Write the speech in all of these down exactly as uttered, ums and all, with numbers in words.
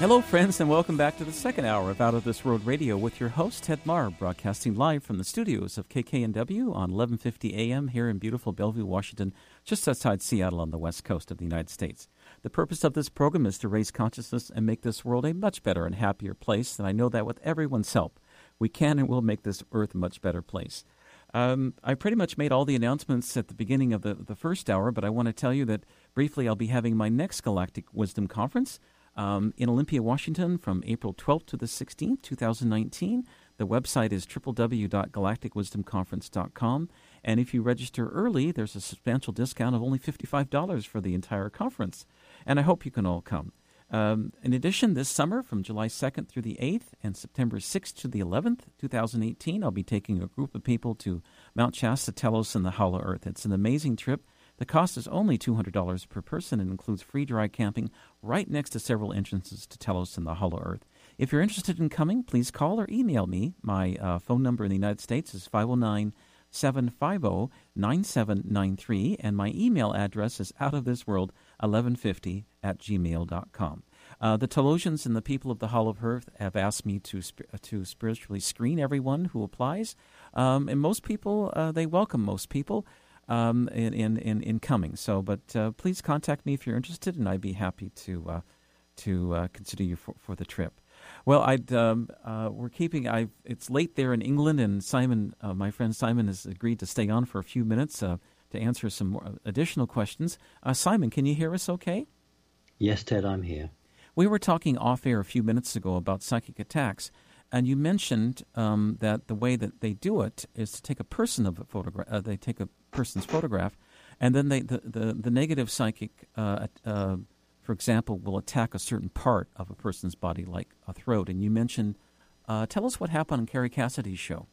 Hello, friends, and welcome back to the second hour of Out of This World Radio with your host, Ted Marr, broadcasting live from the studios of K K N W on eleven fifty A M here in beautiful Bellevue, Washington, just outside Seattle on the west coast of the United States. The purpose of this program is to raise consciousness and make this world a much better and happier place, and I know that with everyone's help, we can and will make this earth a much better place. Um, I pretty much made all the announcements at the beginning of the, the first hour, but I want to tell you that briefly I'll be having my next Galactic Wisdom Conference Um, in Olympia, Washington, from April twelfth to the sixteenth, twenty nineteen. The website is w w w dot galactic wisdom conference dot com. And if you register early, there's a substantial discount of only fifty-five dollars for the entire conference. And I hope you can all come. Um, in addition, this summer, from July second through the eighth and September sixth to the eleventh, twenty eighteen, I'll be taking a group of people to Mount Shasta, Telos, and the Hollow Earth. It's an amazing trip. The cost is only two hundred dollars per person and includes free dry camping right next to several entrances to Telos and the Hollow Earth. If you're interested in coming, please call or email me. My uh, phone number in the United States is five oh nine, seven five oh, nine seven nine three, and my email address is outofthisworld eleven fifty at gmail dot com. Uh, the Telosians and the people of the Hollow Earth have asked me to sp- to spiritually screen everyone who applies, um, and most people, uh, they welcome most people. Um, in, in, in, in coming. So, but uh, please contact me if you're interested, and I'd be happy to uh, to uh, consider you for, for the trip. Well, I'd um, uh, we're keeping. I it's late there in England, and Simon, uh, my friend Simon, has agreed to stay on for a few minutes uh, to answer some more additional questions. Uh, Simon, can you hear us? Okay. Yes, Ted, I'm here. We were talking off air a few minutes ago about psychic attacks. And you mentioned um, that the way that they do it is to take a person of a photograph. Uh, they take a person's photograph, and then they the the, the negative psychic, uh, uh, for example, will attack a certain part of a person's body, like a throat. And you mentioned, uh, tell us what happened on Kerry Cassidy's show.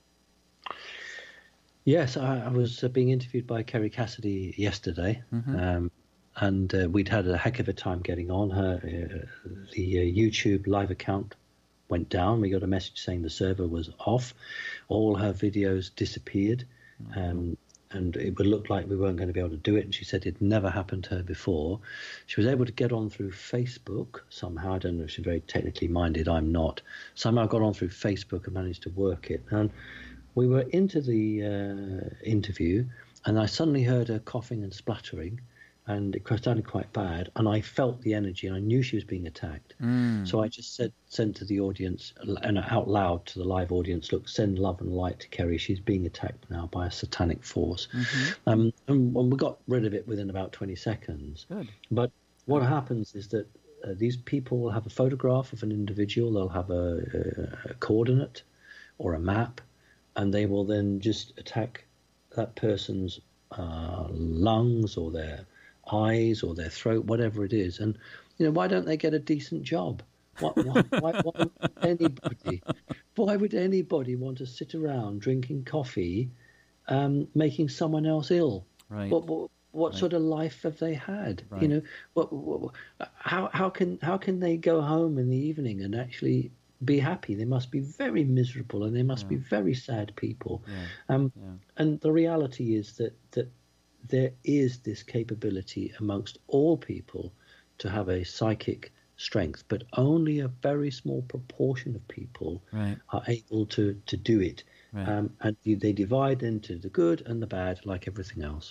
Yes, I, I was uh, being interviewed by Kerry Cassidy yesterday, mm-hmm. um, and uh, we'd had a heck of a time getting on. Her uh, the uh, YouTube live account went down. We got a message saying the server was off. All her videos disappeared, mm-hmm. um, and it would look like we weren't going to be able to do it. And she said it never happened to her before. She was able to get on through Facebook somehow. I don't know if she's very technically minded. I'm not. Somehow got on through Facebook and managed to work it. And we were into the uh, interview, and I suddenly heard her coughing and spluttering, and it sounded quite bad, and I felt the energy, and I knew she was being attacked. Mm. So I just said, sent to the audience, and out loud to the live audience, look, send love and light to Kerry. She's being attacked now by a satanic force. Mm-hmm. Um, and, and we got rid of it within about twenty seconds. Good. But what happens is that uh, these people will have a photograph of an individual, they'll have a, a, a coordinate or a map, and they will then just attack that person's uh, lungs or their eyes or their throat, whatever it is. And, you know, why don't they get a decent job? Why, why, why, why would anybody, why would anybody want to sit around drinking coffee, um, making someone else ill? Right. What, what, what right. sort of life have they had? Right. You know, what, what, how, how can, how can they go home in the evening and actually be happy? They must be very miserable, and they must yeah. be very sad people. Yeah. Um, yeah. And the reality is that, that there is this capability amongst all people to have a psychic strength, but only a very small proportion of people right. are able to, to do it. Right. Um, and they divide into the good and the bad like everything else.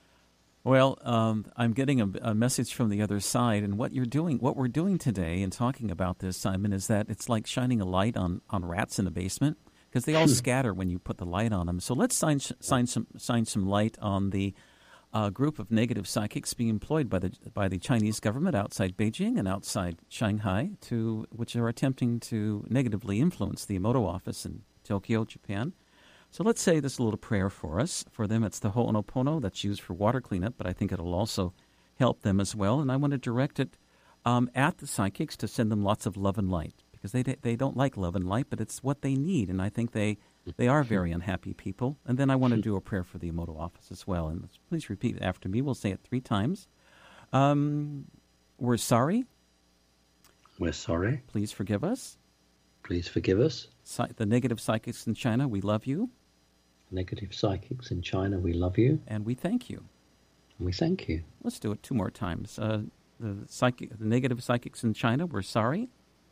Well, um, I'm getting a, a message from the other side, and what you're doing, what we're doing today in talking about this, Simon, is that it's like shining a light on, on rats in a basement, because they all scatter when you put the light on them. So let's shine, shine some shine some light on the a group of negative psychics being employed by the by the Chinese government outside Beijing and outside Shanghai, to which are attempting to negatively influence the Emoto office in Tokyo, Japan. So let's say this little prayer for us. For them, it's the Ho'onopono that's used for water cleanup, but I think it'll also help them as well. And I want to direct it um, at the psychics to send them lots of love and light, because they they don't like love and light, but it's what they need, and I think they. They are very unhappy people. And then I want to do a prayer for the Emoto office as well. And please repeat it after me. We'll say it three times. Um, we're sorry. We're sorry. Please forgive us. Please forgive us. Psy- the negative psychics in China, we love you. Negative psychics in China, we love you. And we thank you. And we thank you. Let's do it two more times. Uh, the, psychic, the negative psychics in China, we're sorry.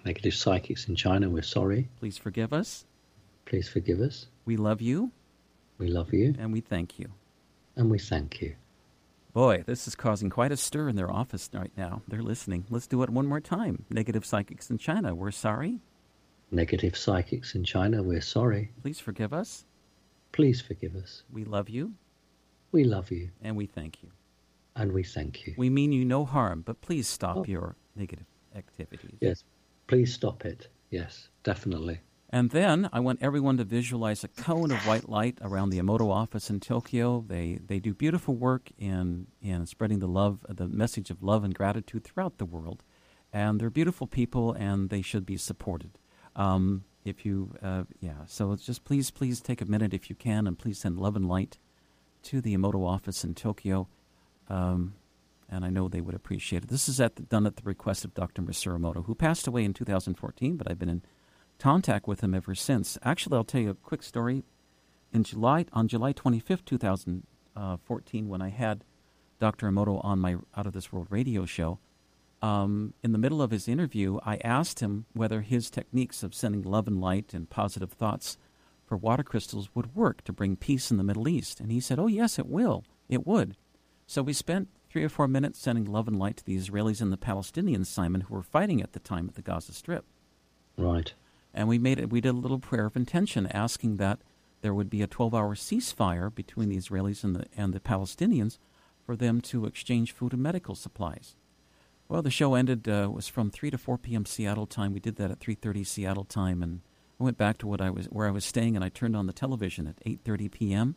negative psychics in China, we're sorry. Please forgive us. Please forgive us. We love you. We love you. And we thank you. And we thank you. Boy, this is causing quite a stir in their office right now. They're listening. Let's do it one more time. Negative psychics in China, we're sorry. Negative psychics in China, we're sorry. Please forgive us. Please forgive us. We love you. We love you. And we thank you. And we thank you. We mean you no harm, but please stop oh. your negative activities. Yes, please stop it. Yes, definitely. And then I want everyone to visualize a cone of white light around the Emoto office in Tokyo. They they do beautiful work in, in spreading the love, the message of love and gratitude throughout the world. And they're beautiful people, and they should be supported. Um, if you, uh, yeah, so it's just please, please take a minute if you can, and please send love and light to the Emoto office in Tokyo. Um, and I know they would appreciate it. This is at the, done at the request of Doctor Masaru Emoto, who passed away in two thousand fourteen, but I've been in contact with him ever since. Actually, I'll tell you a quick story. In July, on July twenty-fifth, two thousand fourteen, when I had Doctor Emoto on my Out of This World radio show, um, in the middle of his interview, I asked him whether his techniques of sending love and light and positive thoughts for water crystals would work to bring peace in the Middle East. And he said, oh, yes, it will. It would. So we spent three or four minutes sending love and light to the Israelis and the Palestinians, Simon, who were fighting at the time at the Gaza Strip. Right. And we made it. We did a little prayer of intention, asking that there would be a twelve-hour ceasefire between the Israelis and the and the Palestinians, for them to exchange food and medical supplies. Well, the show ended. Uh, was from three to four p.m. Seattle time. We did that at three thirty Seattle time, and I went back to what I was where I was staying, and I turned on the television at eight thirty p.m.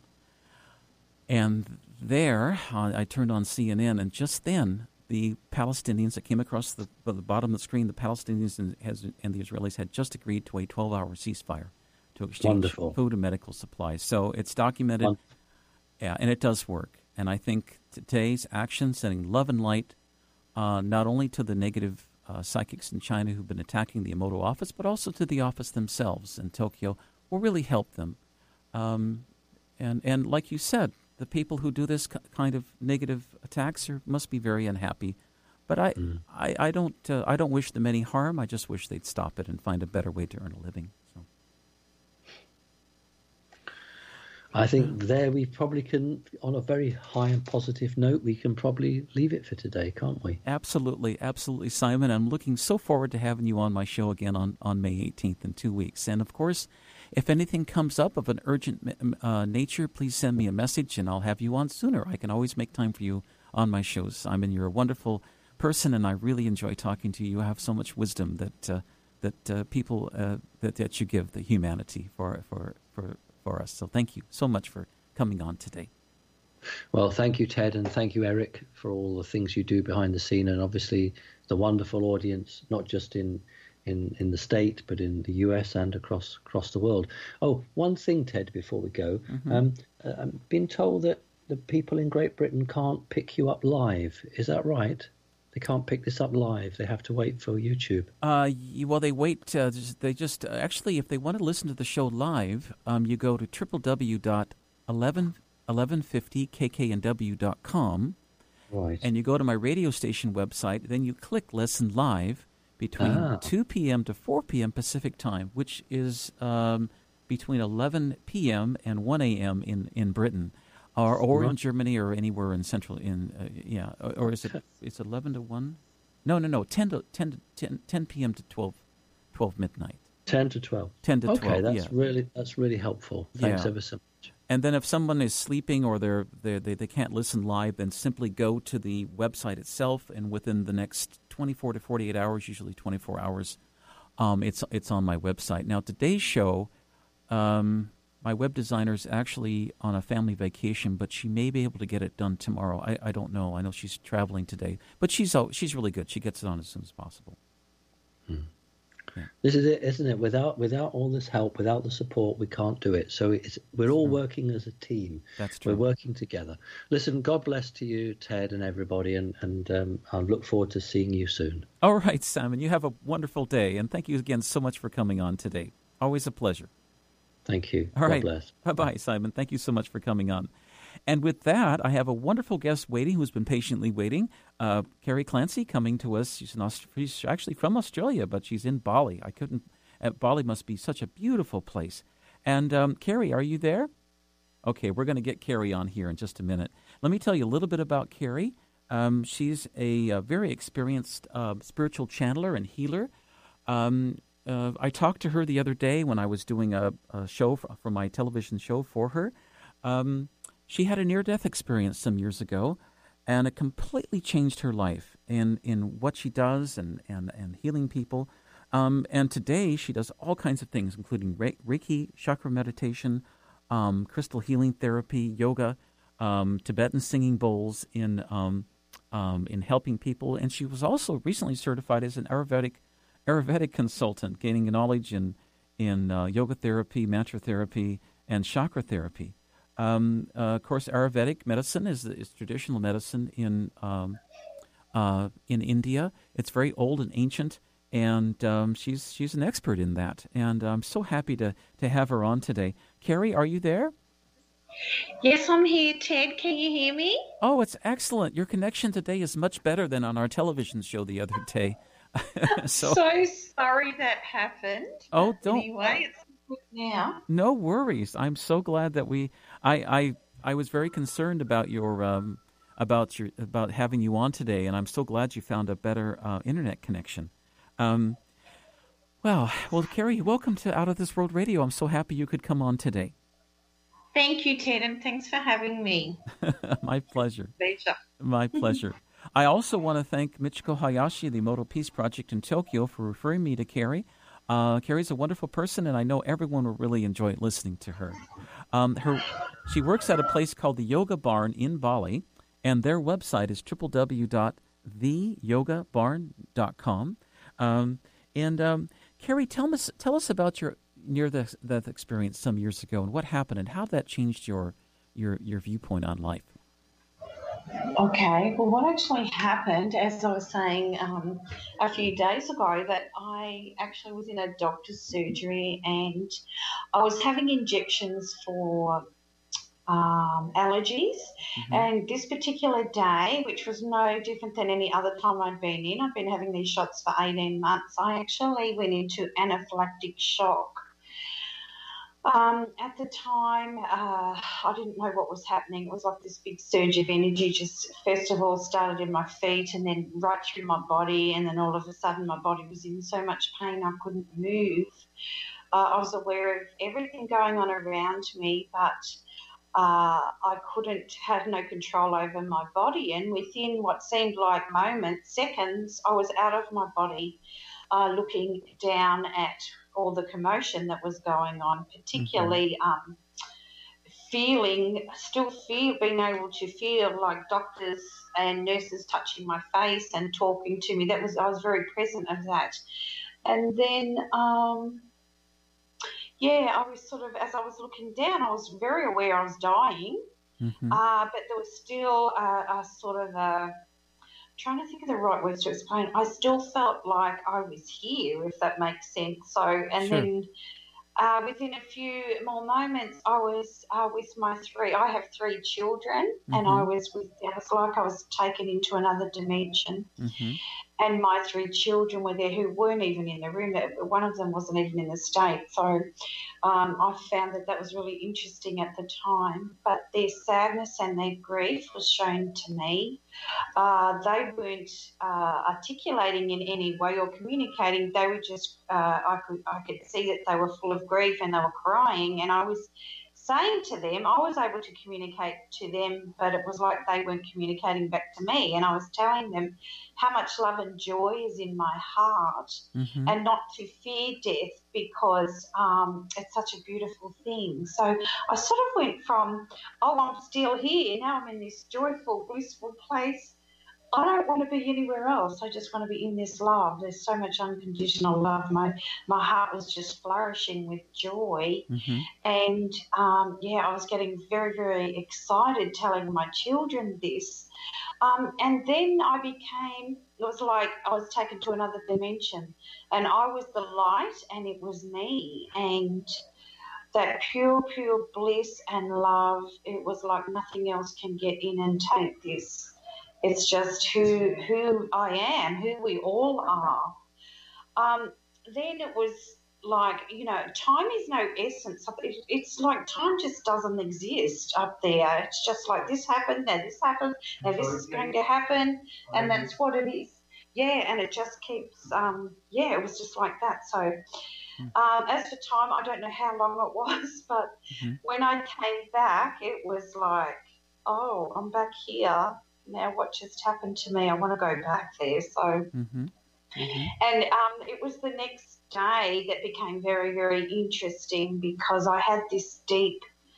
And there, uh, I turned on C N N, and just then, the Palestinians that came across the, the bottom of the screen, the Palestinians and, has, and the Israelis had just agreed to a twelve-hour ceasefire to exchange Wonderful. food and medical supplies. So it's documented, Wonderful. Yeah, and it does work. And I think today's action, sending love and light, uh, not only to the negative uh, psychics in China who've been attacking the Emoto office, but also to the office themselves in Tokyo, will really help them. Um, and and like you said, the people who do this kind of negative attacks are, must be very unhappy. But I, mm. I, I don't, uh, I don't wish them any harm. I just wish they'd stop it and find a better way to earn a living. So, I think there we probably can, on a very high and positive note, we can probably leave it for today, can't we? Absolutely, absolutely, Simon. I'm looking so forward to having you on my show again on, on May eighteenth in two weeks. And of course, if anything comes up of an urgent uh, nature, please send me a message and I'll have you on sooner. I can always make time for you on my shows. Simon, you're a wonderful person, and I really enjoy talking to you. You have so much wisdom that uh, that uh, people uh, that that you give the humanity for for for for us. So thank you so much for coming on today. Well, thank you, Ted, and thank you, Eric, for all the things you do behind the scene, and obviously the wonderful audience, not just in in in the state, but in the U S and across across the world. Oh, one thing, Ted, before we go, mm-hmm. um, uh, I'm being told that the people in Great Britain can't pick you up live. Is that right? They can't pick this up live. They have to wait for YouTube. Uh, well, they wait. Uh, they just uh, actually, if they want to listen to the show live, um, you go to w w w dot eleven fifty k k n w dot com, right? And you go to my radio station website. Then you click Listen Live between ah. two p.m. to four p.m. Pacific time, which is um, between eleven p.m. and one a.m. in in Britain. Or, or right. in Germany, or anywhere in central, in uh, yeah, or, or is it? It's eleven to one. No, no, no. Ten to ten to ten, ten p.m. to twelve, twelve midnight. Ten to twelve. Ten to okay, twelve. Okay, yeah. that's really that's really helpful. Thanks yeah. ever so much. And then, if someone is sleeping or they're, they're they they can't listen live, then simply go to the website itself, and within the next twenty-four to forty-eight hours, usually twenty-four hours, um, it's it's on my website. Now, today's show. Um, My web designer is actually on a family vacation, but she may be able to get it done tomorrow. I, I don't know. I know she's traveling today, but she's she's really good. She gets it on as soon as possible. Hmm. Yeah. This is it, isn't it? Without without all this help, without the support, we can't do it. So it's, we're all true. working as a team. That's true. We're working together. Listen, God bless to you, Ted, and everybody, and, and um, I look forward to seeing you soon. All right, Simon. You have a wonderful day, and thank you again so much for coming on today. Always a pleasure. Thank you. All God right. bless. Bye-bye, Simon. Thank you so much for coming on. And with that, I have a wonderful guest waiting who's been patiently waiting. Uh, Carrie Clancy coming to us. She's, in Aust- she's actually from Australia, but she's in Bali. I couldn't. Uh, Bali must be such a beautiful place. And um, Carrie, are you there? Okay, we're going to get Carrie on here in just a minute. Let me tell you a little bit about Carrie. Um, she's a, a very experienced uh, spiritual channeler and healer. Um, uh, I talked to her the other day when I was doing a, a show for, for my television show for her. Um, she had a near-death experience some years ago, and it completely changed her life in, in what she does and, and, and healing people. Um, and today she does all kinds of things, including Reiki, chakra meditation, um, crystal healing therapy, yoga, um, Tibetan singing bowls in um, um, in helping people. And she was also recently certified as an Ayurvedic Ayurvedic consultant, gaining knowledge in in uh, yoga therapy, mantra therapy, and chakra therapy. Um, uh, of course, Ayurvedic medicine is is traditional medicine in um, uh, in India. It's very old and ancient. And um, she's she's an expert in that, and I'm so happy to, to have her on today. Carrie, are you there? Yes, I'm here, Ted. Can you hear me? Oh, it's excellent. Your connection today is much better than on our television show the other day. so, so sorry that happened. Oh, don't. Anyway, it's good now. No worries. I'm so glad that we. I I, I was very concerned about your um about your about having you on today, and I'm so glad you found a better uh, internet connection. Um, well, well, Carrie, welcome to Out of This World Radio. I'm so happy you could come on today. Thank you, Ted, and thanks for having me. My pleasure. Pleasure. My pleasure. I also want to thank Michiko Hayashi, the Emoto Peace Project in Tokyo, for referring me to Carrie. Uh, Carrie's a wonderful person, and I know everyone will really enjoy listening to her. Um, her she works at a place called the Yoga Barn in Bali, and their website is w w w dot the yoga barn dot com. Um, and um, Carrie, tell us tell us about your near-death experience some years ago and what happened and how that changed your your your viewpoint on life. Okay, well, what actually happened, as I was saying um, a few days ago, that I actually was in a doctor's surgery and I was having injections for Um, allergies, mm-hmm. and this particular day, which was no different than any other time I'd been in, I'd been having these shots for eighteen months, I actually went into anaphylactic shock. Um, at the time, uh, I didn't know what was happening. It was like this big surge of energy just first of all started in my feet and then right through my body, and then all of a sudden my body was in so much pain I couldn't move. Uh, I was aware of everything going on around me, but Uh, I couldn't have no control over my body, and within what seemed like moments, seconds, I was out of my body, uh, looking down at all the commotion that was going on, particularly mm-hmm. um, feeling, still feel, being able to feel like doctors and nurses touching my face and talking to me. That was I was very present of that, and then. Um, Yeah, I was sort of, as I was looking down, I was very aware I was dying, mm-hmm. uh, but there was still a, a sort of a, trying to think of the right words to explain, I still felt like I was here, if that makes sense. So, and sure. then uh, within a few more moments, I was uh, with my three, I have three children, mm-hmm. and I was with, it was like I was taken into another dimension. Mm-hmm. And my three children were there who weren't even in the room. One of them wasn't even in the state. So um, I found that that was really interesting at the time. But their sadness and their grief was shown to me. Uh, they weren't uh, articulating in any way or communicating. They were just, uh, I could I could see that they were full of grief and they were crying. And I was saying to them, I was able to communicate to them, but it was like they weren't communicating back to me. And I was telling them how much love and joy is in my heart, mm-hmm. and not to fear death because um, it's such a beautiful thing. So I sort of went from, oh, I'm still here. Now I'm in this joyful, blissful place. I don't want to be anywhere else. I just want to be in this love. There's so much unconditional love. My my heart was just flourishing with joy. Mm-hmm. And, um, yeah, I was getting very, very excited telling my children this. Um, and then I became, it was like I was taken to another dimension. And I was the light and it was me. And that pure, pure bliss and love. It was like nothing else can get in and take this. It's just who who I am, who we all are. Um, then it was like, you know, time is no essence. It's like time just doesn't exist up there. It's just like this happened, now this happened, now this is going to happen, and that's what it is. Yeah, and it just keeps, um, yeah, it was just like that. So um, as for time, I don't know how long it was, but mm-hmm. when I came back, it was like, oh, I'm back here. Now what just happened to me? I want to go back there. So, mm-hmm. Mm-hmm. and um, it was the next day that became very, very interesting because I had this deep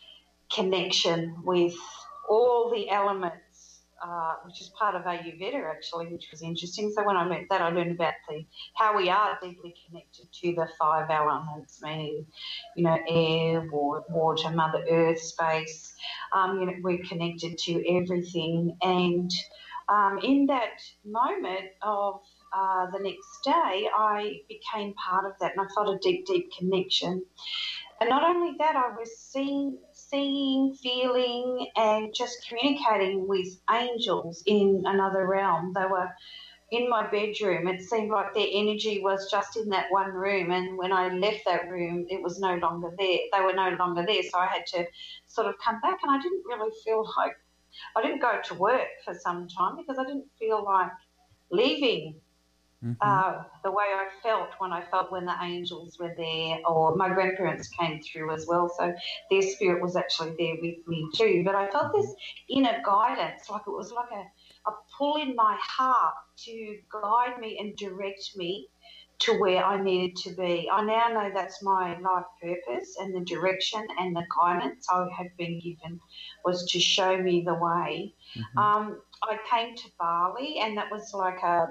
connection with all the elements, uh, which is part of Ayurveda actually, which was interesting. So when I learned that, I learned about the how we are deeply connected to the five elements, meaning, you know, air, water, Mother Earth, space. Um, you know, we're connected to everything, and um, in that moment of uh, the next day, I became part of that, and I felt a deep, deep connection. And not only that, I was seeing, seeing, feeling, and just communicating with angels in another realm. They were in my bedroom. It seemed like their energy was just in that one room, and when I left that room, it was no longer there. They were no longer there, so I had to sort of come back, and I didn't really feel like, I didn't go to work for some time because I didn't feel like leaving. Mm-hmm. Uh, the way I felt when I felt when the angels were there, or my grandparents came through as well, so their spirit was actually there with me too. But I felt this inner guidance, like it was like a, a pull in my heart to guide me and direct me to where I needed to be. I now know that's my life purpose, and the direction and the guidance I had been given was to show me the way. Mm-hmm. Um, I came to Bali, and that was like a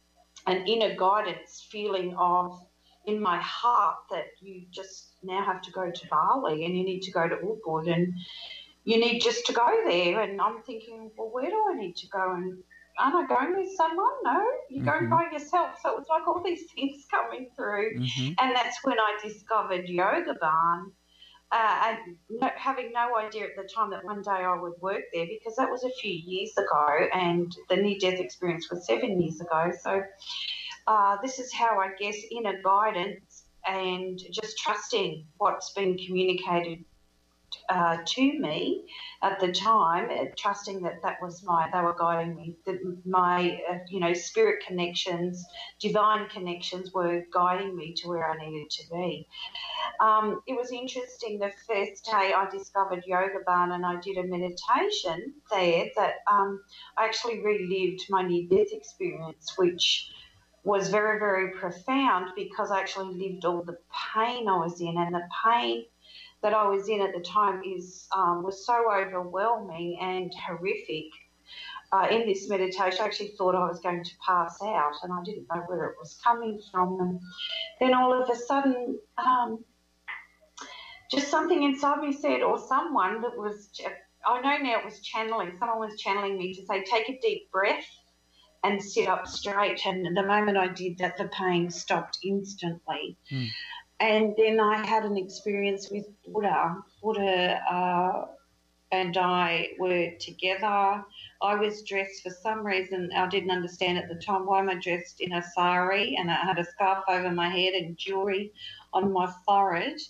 an inner guidance feeling of in my heart that you just now have to go to Bali and you need to go to Ubud and you need just to go there. And I'm thinking, well, where do I need to go? And aren't I going with someone? No, you're mm-hmm. going by yourself. So it was like all these things coming through. Mm-hmm. And that's when I discovered Yoga Barn. Uh, and no, having no idea at the time that one day I would work there, because that was a few years ago and the near-death experience was seven years ago. So uh, this is how, I guess, inner guidance and just trusting what's been communicated uh, to me at the time, uh, trusting that that was my, they were guiding me, that my, uh, you know, spirit connections, divine connections were guiding me to where I needed to be. Um, it was interesting, the first day I discovered Yoga Barn and I did a meditation there that um, I actually relived my near-death experience, which was very, very profound because I actually lived all the pain I was in, and the pain that I was in at the time is um, was so overwhelming and horrific. Uh, in this meditation, I actually thought I was going to pass out, and I didn't know where it was coming from. And then all of a sudden, um, just something inside me said, or someone that was, I know now it was channeling, someone was channeling me to say, take a deep breath and sit up straight. And the moment I did that, the pain stopped instantly. Mm. And then I had an experience with Buddha. Buddha uh, and I were together. I was dressed, for some reason, I didn't understand at the time, why am I dressed in a sari, and I had a scarf over my head and jewellery on my forehead.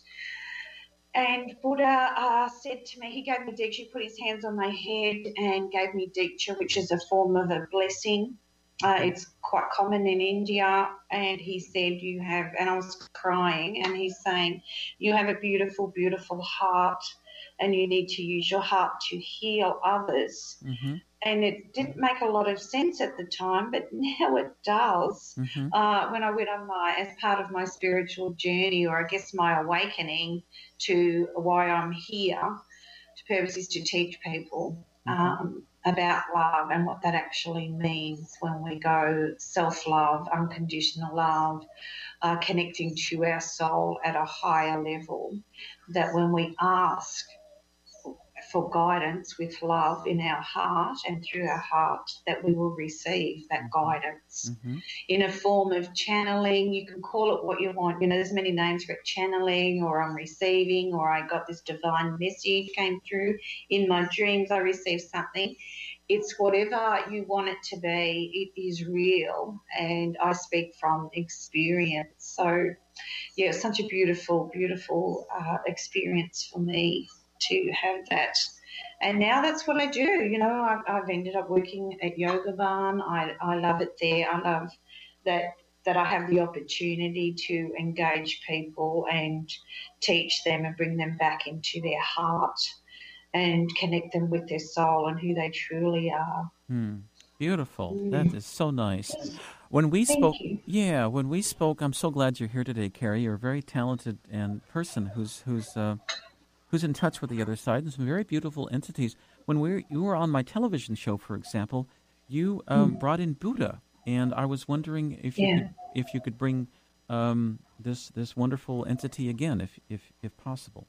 And Buddha uh, said to me, he gave me Diksha, he put his hands on my head and gave me Diksha, which is a form of a blessing. Uh, it's quite common in India, and he said you have, and I was crying, and he's saying you have a beautiful, beautiful heart, and you need to use your heart to heal others. Mm-hmm. And it didn't make a lot of sense at the time, but now it does. Mm-hmm. Uh, when I went on my, as part of my spiritual journey, or I guess my awakening to why I'm here, to purpose is to teach people mm-hmm. um, about love and what that actually means when we go self-love, unconditional love, uh, connecting to our soul at a higher level, that when we ask for guidance with love in our heart, and through our heart that we will receive that guidance Mm-hmm. in a form of channeling. You can call it what you want. You know, there's many names for it: channeling, or I'm receiving, or I got this divine message came through in my dreams. I received something. It's whatever you want it to be. It is real, and I speak from experience. So, yeah, it's such a beautiful, beautiful uh, experience for me to have that. And now that's what I do. You know, I've, I've ended up working at Yoga Barn. I, I love it there. I love that that I have the opportunity to engage people and teach them and bring them back into their heart and connect them with their soul and who they truly are. Mm. Beautiful. Mm. That is so nice. When we Thank spoke, you. yeah, when we spoke, I'm so glad you're here today, Carrie. You're a very talented and person who's who's uh, who's in touch with the other side. There's some very beautiful entities. When we you were on my television show, for example, you um, Mm. brought in Buddha, and I was wondering if you Yeah. could, if you could bring um, this this wonderful entity again, if if if possible.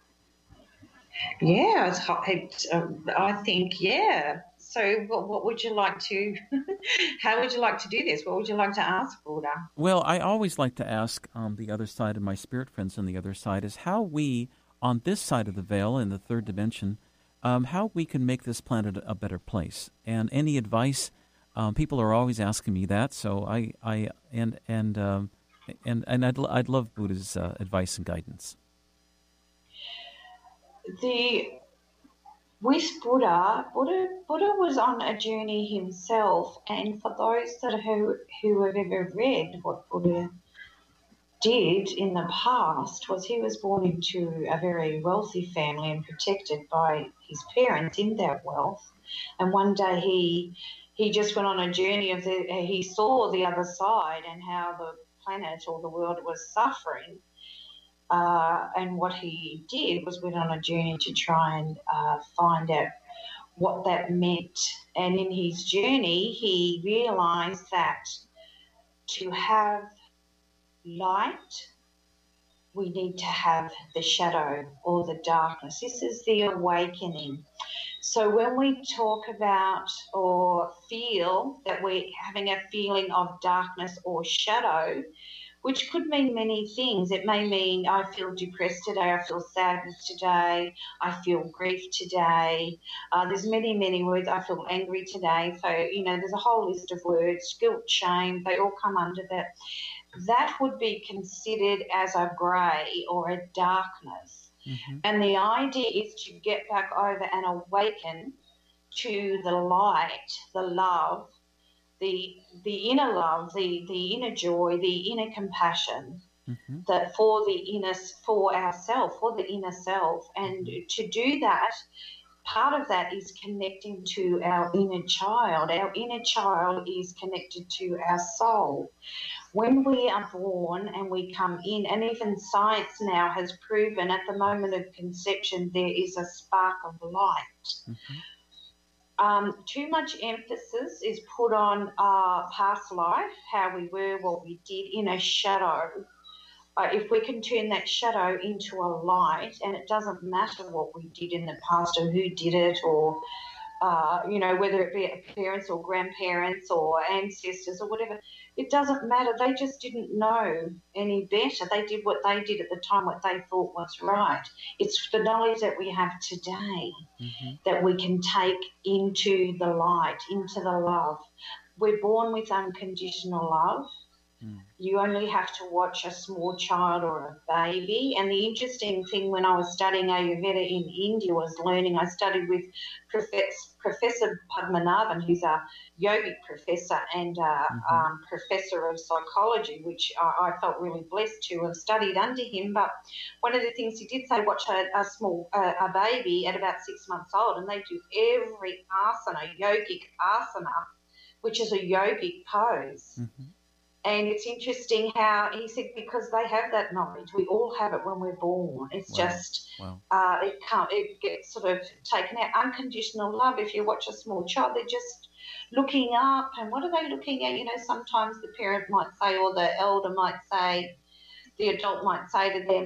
Yeah, it's, hot- it's, um, I think, yeah. So what, what would you like to, how would you like to do this? What would you like to ask Buddha? Well, I always like to ask um, the other side, and my spirit friends on the other side, is how we, on this side of the veil, in the third dimension, um, how we can make this planet a better place. And any advice, um, people are always asking me that. So I, I and and um, and and I'd I'd love Buddha's uh, advice and guidance. The with Buddha, Buddha, Buddha was on a journey himself, and for those that who who have ever read what Buddha did in the past, was he was born into a very wealthy family and protected by his parents in that wealth. And one day he he just went on a journey of the, he saw the other side and how the planet or the world was suffering. Uh, and what he did was went on a journey to try and uh, find out what that meant. And in his journey, he realised that to have light, we need to have the shadow or the darkness. This is the awakening. So when we talk about or feel that we're having a feeling of darkness or shadow, which could mean many things. It may mean I feel depressed today, I feel sadness today, I feel grief today. Uh, there's many, many words. I feel angry today. So, you know, there's a whole list of words, guilt, shame, they all come under that. That would be considered as a grey or a darkness. Mm-hmm. And the idea is to get back over and awaken to the light, the love, the the inner love, the, the inner joy, the inner compassion, Mm-hmm. that for the inner, for ourself, for the inner self. And to do that, part of that is connecting to our inner child. Our inner child is connected to our soul. When we are born and we come in, and even science now has proven at the moment of conception there is a spark of light. Mm-hmm. Um, too much emphasis is put on our past life, how we were, what we did in a shadow. Uh, if we can turn that shadow into a light, and it doesn't matter what we did in the past or who did it, or, uh, you know, whether it be parents or grandparents or ancestors or whatever, it doesn't matter. They just didn't know any better. They did what they did at the time, what they thought was right. It's the knowledge that we have today Mm-hmm. that we can take into the light, into the love. We're born with unconditional love. Mm. You only have to watch a small child or a baby. And the interesting thing when I was studying Ayurveda in India was learning, I studied with Professor, Professor Padmanabhan, who's a yogic professor and a Mm-hmm. um, professor of psychology, which I, I felt really blessed to have studied under him. But one of the things he did say, watch a, a small uh, a baby at about six months old, and they do every asana, yogic asana, which is a yogic pose. Mm-hmm. And it's interesting how he said, because they have that knowledge, we all have it when we're born. It's Wow. just, Wow. uh, it can't, it gets sort of taken out. Unconditional love, if you watch a small child, they're just looking up. And what are they looking at? You know, sometimes the parent might say, or the elder might say, the adult might say to them,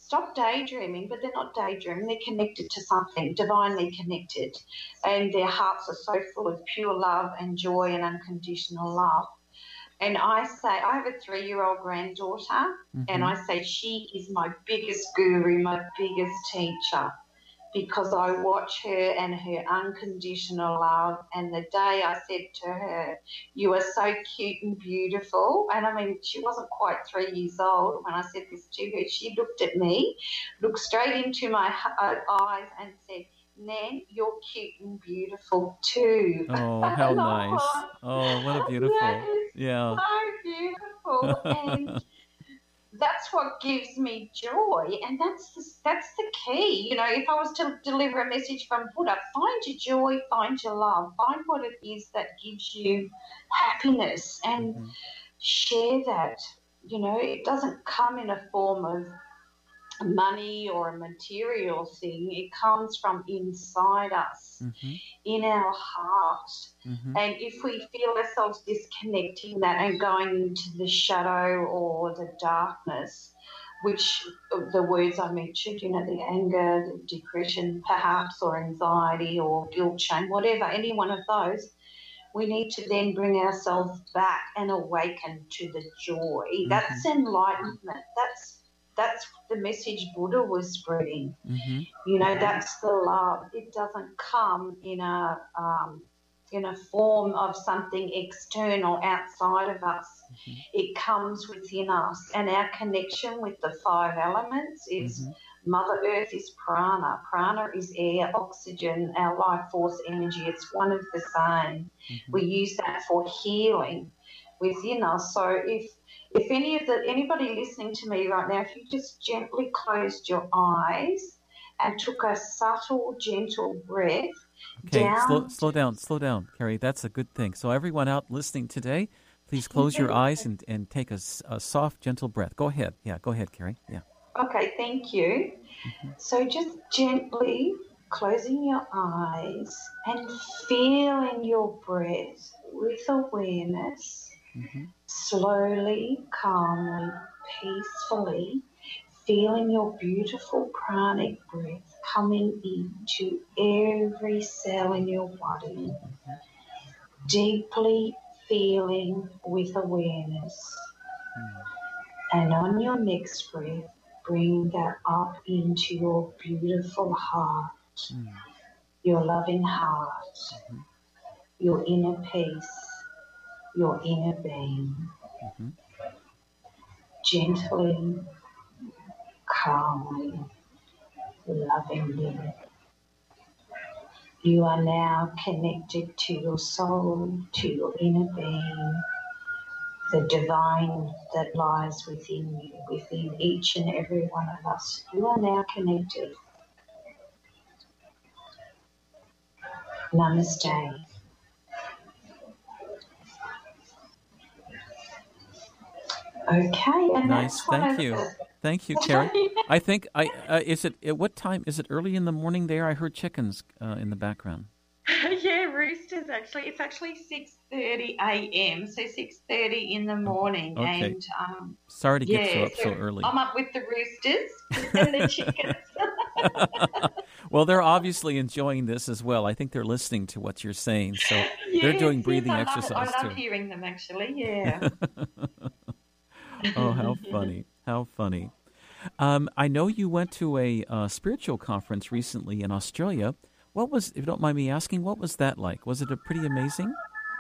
stop daydreaming, but they're not daydreaming. They're connected to something, divinely connected, and their hearts are so full of pure love and joy and unconditional love. And I say, I have a three-year-old granddaughter, mm-hmm. and I say she is my biggest guru, my biggest teacher, because I watch her and her unconditional love. And the day I said to her, you are so cute and beautiful, and I mean, she wasn't quite three years old when I said this to her, she looked at me, looked straight into my eyes and said, Nan, you're cute and beautiful too. Oh, how nice. Thought, oh, what a beautiful. That is yeah. so beautiful. And that's what gives me joy, and that's the, that's the key. You know, if I was to deliver a message from Buddha, find your joy, find your love, find what it is that gives you happiness, and mm-hmm. share that. You know, it doesn't come in a form of money or a material thing. It comes from inside us, mm-hmm. in our heart. Mm-hmm. And if we feel ourselves disconnecting that and going into the shadow or the darkness, which the words I mentioned, you know, the anger, the depression perhaps, or anxiety or guilt, shame, whatever, any one of those, we need to then bring ourselves back and awaken to the joy. Mm-hmm. That's enlightenment. That's That's the message Buddha was spreading. Mm-hmm. You know, that's the love. It doesn't come in a um, in a form of something external outside of us. Mm-hmm. It comes within us. And our connection with the five elements is mm-hmm. Mother Earth is prana. Prana is air, oxygen, our life force energy. It's one of the same. Mm-hmm. We use that for healing within us. So if If any of the anybody listening to me right now, if you just gently closed your eyes and took a subtle, gentle breath okay, down. slow, slow down, slow down, Carrie. That's a good thing. So everyone out listening today, please close your eyes and, and take a, a soft, gentle breath. Go ahead. Yeah, go ahead, Carrie. Yeah. Okay, thank you. Mm-hmm. So just gently closing your eyes and feeling your breath with awareness. Mm-hmm. Slowly, calmly, peacefully, feeling your beautiful pranic breath coming into every cell in your body, mm-hmm. deeply feeling with awareness. Mm. And on your next breath, bring that up into your beautiful heart, mm. your loving heart, mm-hmm. your inner peace, your inner being. Mm-hmm. Gently, calmly, lovingly. You are now connected to your soul, to your inner being, the divine that lies within you, within each and every one of us. You are now connected. Namaste. Okay, and nice. that's one Thank of you. the... Thank you, Carrie. I think I uh, is it at what time is it? Early in the morning there? I heard chickens uh, in the background. Yeah, roosters. Actually, it's actually six thirty a.m. So six thirty in the morning. Okay. And um, sorry to get yeah, you up so so early. I'm up with the roosters and the chickens. Well, they're obviously enjoying this as well. I think they're listening to what you're saying, so yes, they're doing breathing yes, I exercise love it. I too. love hearing them. Actually, yeah. Oh, how funny! How funny! Um, I know you went to a uh, spiritual conference recently in Australia. What was, if you don't mind me asking, what was that like? Was it a pretty amazing?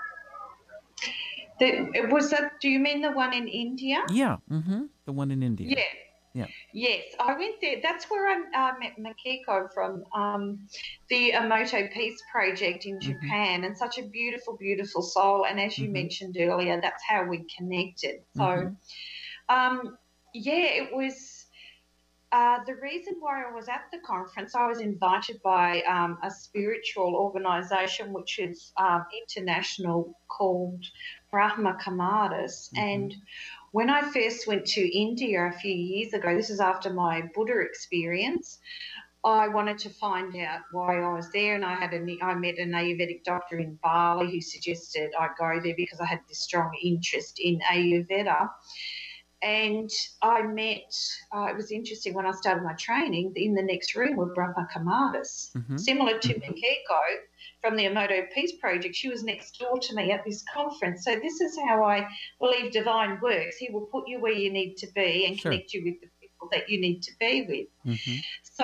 The, was that? Do you mean the one in India? Yeah, mm-hmm. The one in India. Yeah. Yeah. Yes, I went there. That's where I uh, met Makiko from um, the Emoto Peace Project in mm-hmm. Japan, and such a beautiful, beautiful soul. And as you mm-hmm. mentioned earlier, that's how we connected. So, mm-hmm. um, yeah, it was. Uh, the reason why I was at the conference, I was invited by um, a spiritual organisation which is um, international called Brahma Kumaris. Mm-hmm. And when I first went to India a few years ago, this is after my Buddha experience, I wanted to find out why I was there, and I had a, I met an Ayurvedic doctor in Bali who suggested I go there because I had this strong interest in Ayurveda. And I met, uh, it was interesting when I started my training, in the next room were Brahma Kumaris, Mm-hmm. similar to Mm-hmm. Makiko from the Emoto Peace Project. She was next door to me at this conference. So this is how I believe divine works. He will put you where you need to be and Sure. connect you with the people that you need to be with. Mm-hmm. So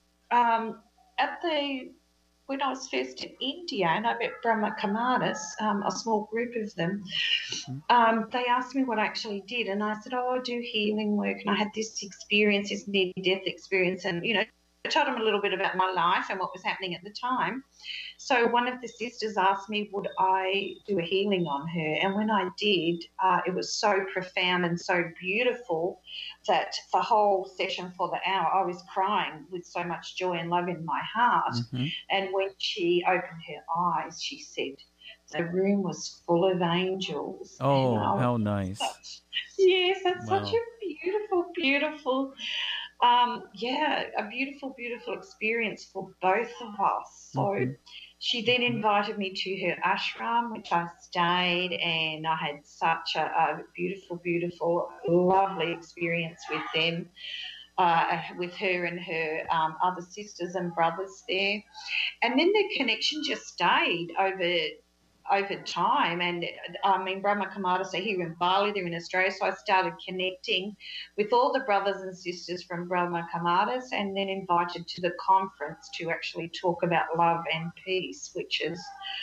um, at the when I was first in India and I met Brahma Kumaris, um, a small group of them, Mm-hmm. um, they asked me what I actually did. And I said, oh, I do healing work. And I had this experience, this near-death experience. And, you know, I told them a little bit about my life and what was happening at the time. So one of the sisters asked me, would I do a healing on her? And when I did, uh, it was so profound and so beautiful that the whole session for the hour, I was crying with so much joy and love in my heart. Mm-hmm. And when she opened her eyes, she said, the room was full of angels. Oh, and I how nice. Such, yes, that's Wow. such a beautiful, beautiful Um, yeah, a beautiful, beautiful experience for both of us. So Mm-hmm. she then invited me to her ashram, which I stayed, and I had such a, a beautiful, beautiful, lovely experience with them, uh, with her and her um, other sisters and brothers there. And then the connection just stayed over over time. And I mean, Brahma Kumaris are here in Bali, they're in Australia, so I started connecting with all the brothers and sisters from Brahma Kumaris, and then invited to the conference to actually talk about love and peace, which is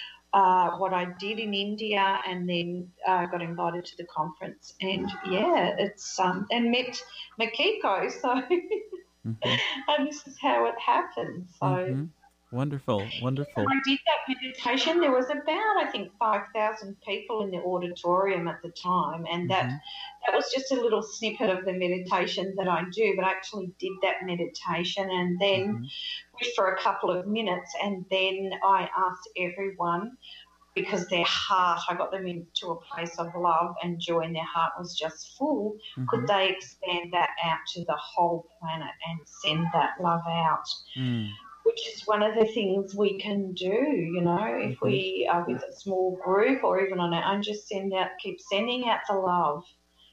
uh, what I did in India, and then uh, got invited to the conference. And yeah, it's um, and met Makiko, so Mm-hmm. and this is how it happened. So. Mm-hmm. Wonderful, wonderful. When I did that meditation, there was about, I think, five thousand people in the auditorium at the time, and that Mm-hmm. that was just a little snippet of the meditation that I do, but I actually did that meditation and then Mm-hmm. went for a couple of minutes, and then I asked everyone, because their heart, I got them into a place of love and joy, and their heart was just full, Mm-hmm. could they expand that out to the whole planet and send that love out? Mm. Which is one of the things we can do, you know, if Mm-hmm. we are with a small group or even on our own, just send out, keep sending out the love.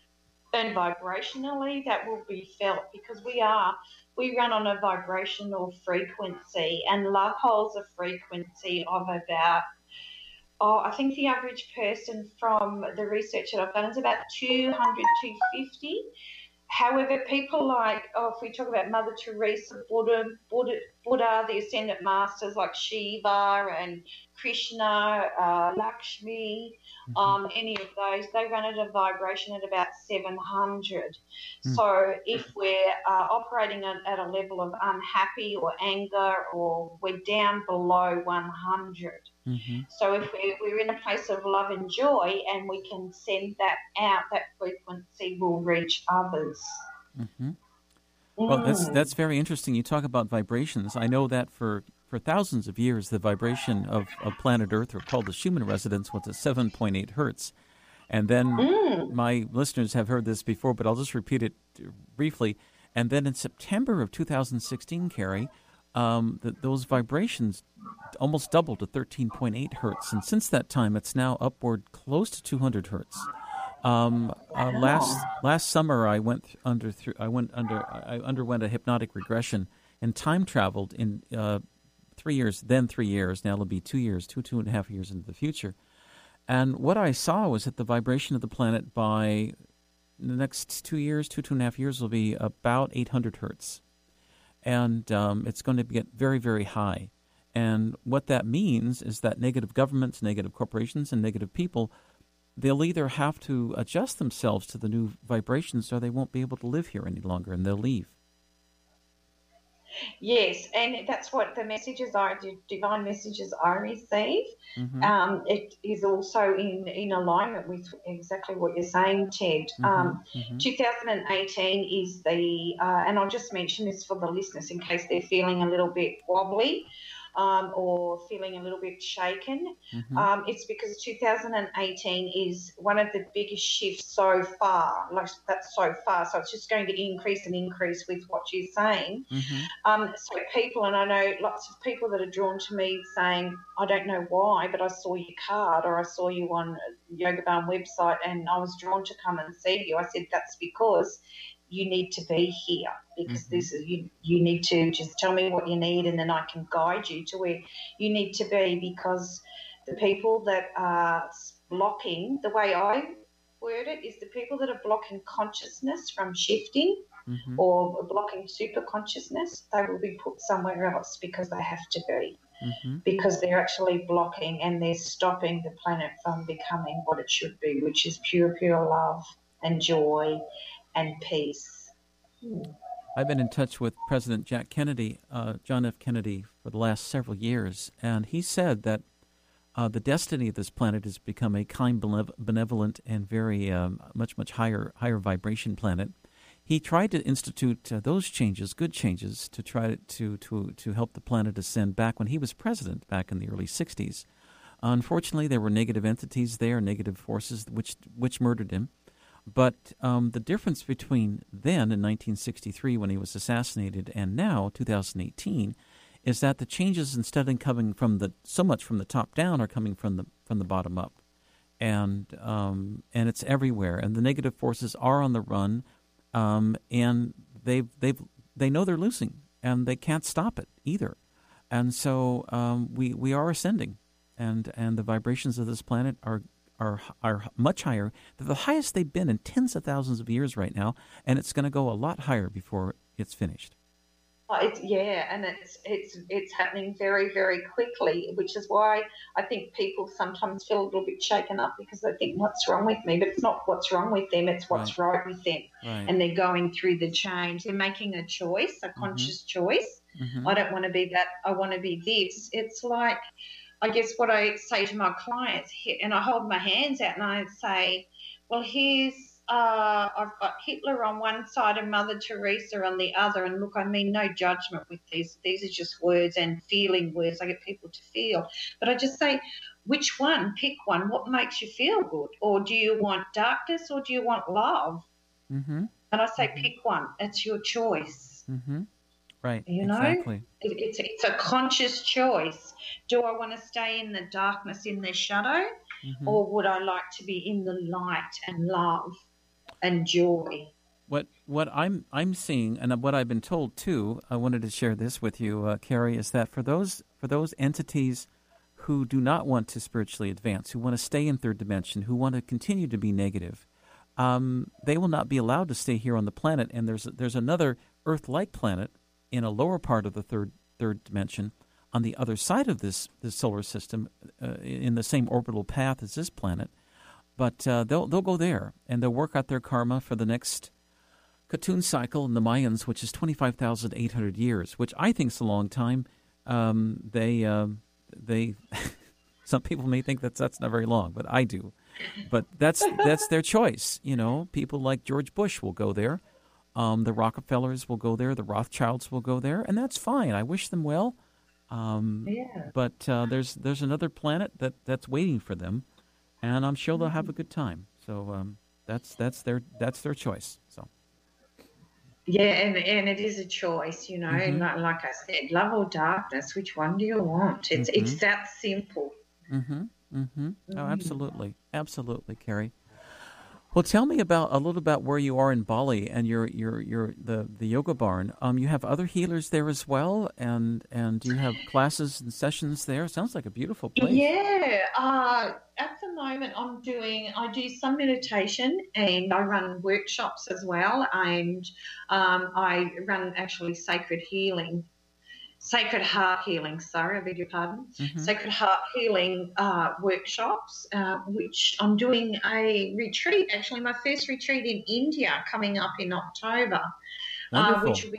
And vibrationally, that will be felt, because we are, we run on a vibrational frequency, and love holds a frequency of about, oh, I think the average person from the research that I've done is about two hundred, two fifty. However, people like, oh, if we talk about Mother Teresa, Buddha, Buddha, Buddha, the Ascendant Masters like Shiva and Krishna, uh, Lakshmi, Mm-hmm. um, any of those, they run at a vibration at about seven hundred. Mm. So if we're uh, operating at, at a level of unhappy or anger, or we're down below one hundred. Mm-hmm. So if we're, we're in a place of love and joy, and we can send that out, that frequency will reach others. Mm-hmm. Well, that's Mm. that's very interesting. You talk about vibrations. I know that for, for thousands of years, the vibration of, of planet Earth, or called the Schumann resonance, was at seven point eight hertz. And then Mm. my listeners have heard this before, but I'll just repeat it briefly. And then in September of two thousand sixteen, Carrie, um, the, those vibrations almost doubled to thirteen point eight hertz. And since that time, it's now upward close to two hundred hertz. Um, uh, last last summer, I went under through. I went under. I underwent a hypnotic regression and time traveled in uh, three years. Then three years. Now it'll be two years, two two and a half years into the future. And what I saw was that the vibration of the planet by the next two years, two two and a half years, will be about eight hundred hertz, and um, it's going to get very very high. And what that means is that negative governments, negative corporations, and negative people, they'll either have to adjust themselves to the new vibrations, or they won't be able to live here any longer, and they'll leave. Yes, and that's what the messages are, the divine messages I receive. Mm-hmm. Um, it is also in, in alignment with exactly what you're saying, Ted. Mm-hmm. Um, Mm-hmm. two thousand eighteen is the, uh, and I'll just mention this for the listeners in case they're feeling a little bit wobbly. um, or feeling a little bit shaken, Mm-hmm. um, it's because two thousand eighteen is one of the biggest shifts so far. Like that's so far, so it's just going to increase and increase with what you're saying. Mm-hmm. Um, so people, and I know lots of people that are drawn to me saying, I don't know why, but I saw your card or I saw you on Yoga Barn website and I was drawn to come and see you. I said, that's because you need to be here, because Mm-hmm. this is you, you need to just tell me what you need and then I can guide you to where you need to be, because the people that are blocking, the way I word it, is the people that are blocking consciousness from shifting Mm-hmm. or blocking super consciousness, they will be put somewhere else because they have to be, Mm-hmm. because they're actually blocking and they're stopping the planet from becoming what it should be, which is pure, pure love and joy and peace. I've been in touch with President Jack Kennedy, uh, John F. Kennedy, for the last several years, and he said that uh, the destiny of this planet is to become a kind, benevolent, and very um, much, much higher, higher vibration planet. He tried to institute uh, those changes, good changes, to try to, to, to help the planet ascend back when he was president back in the early sixties. Unfortunately, there were negative entities there, negative forces, which which murdered him. But um, the difference between then, in nineteen sixty-three, when he was assassinated, and now, two thousand eighteen, is that the changes, instead of coming from the so much from the top down, are coming from the from the bottom up, and um, and it's everywhere. And the negative forces are on the run, um, and they they they know they're losing, and they can't stop it either. And so um, we we are ascending, and and the vibrations of this planet are. Are, are much higher. They're the highest they've been in tens of thousands of years right now, and it's going to go a lot higher before it's finished. Oh, it's, yeah, and it's it's it's happening very, very quickly, which is why I think people sometimes feel a little bit shaken up because they think, what's wrong with me? But it's not what's wrong with them, it's what's right, right with them. Right. And they're going through the change. They're making a choice, a conscious mm-hmm. choice. Mm-hmm. I don't want to be that, I want to be this. It's like, I guess what I say to my clients, and I hold my hands out and I say, well, here's, uh, I've got Hitler on one side and Mother Teresa on the other. And look, I mean, no judgment with these. These are just words and feeling words. I get people to feel. But I just say, which one? Pick one. What makes you feel good? Or do you want darkness or do you want love? Mm-hmm. And I say, mm-hmm. pick one. It's your choice. Mm-hmm. Right, you know, exactly. It, it's it's a conscious choice. Do I want to stay in the darkness, in the shadow, mm-hmm. or would I like to be in the light and love and joy? What what I'm I'm seeing, and what I've been told too, I wanted to share this with you, uh, Carrie, is that for those for those entities who do not want to spiritually advance, who want to stay in third dimension, who want to continue to be negative, um, they will not be allowed to stay here on the planet. And there's there's another Earth-like planet in a lower part of the third third dimension, on the other side of this, this solar system, uh, in the same orbital path as this planet. But uh, they'll they'll go there, and they'll work out their karma for the next Katun cycle in the Mayans, which is twenty-five thousand eight hundred years, which I think is a long time. Um, they uh, they some people may think that that's not very long, but I do. But that's that's their choice. You know, people like George Bush will go there. Um, the Rockefellers will go there. The Rothschilds will go there, and that's fine. I wish them well. Um, yeah. But uh, there's there's another planet that, that's waiting for them, and I'm sure they'll have a good time. So um, that's that's their that's their choice. So. Yeah, and, and it is a choice, you know. Mm-hmm. Like, like I said, love or darkness. Which one do you want? It's mm-hmm. it's that simple. Mm-hmm. Mm-hmm. Oh, absolutely, absolutely, Carrie. Well, tell me about a little about where you are in Bali and your your your the, the yoga barn. Um, you have other healers there as well, and and you have classes and sessions there. Sounds like a beautiful place. Yeah. Uh, at the moment, I'm doing I do some meditation and I run workshops as well, and um, I run actually sacred healing. Sacred Heart Healing, sorry, I beg your pardon. Mm-hmm. Sacred Heart Healing uh, workshops, uh, which I'm doing a retreat, actually my first retreat in India coming up in October. Wonderful. Uh, which will be,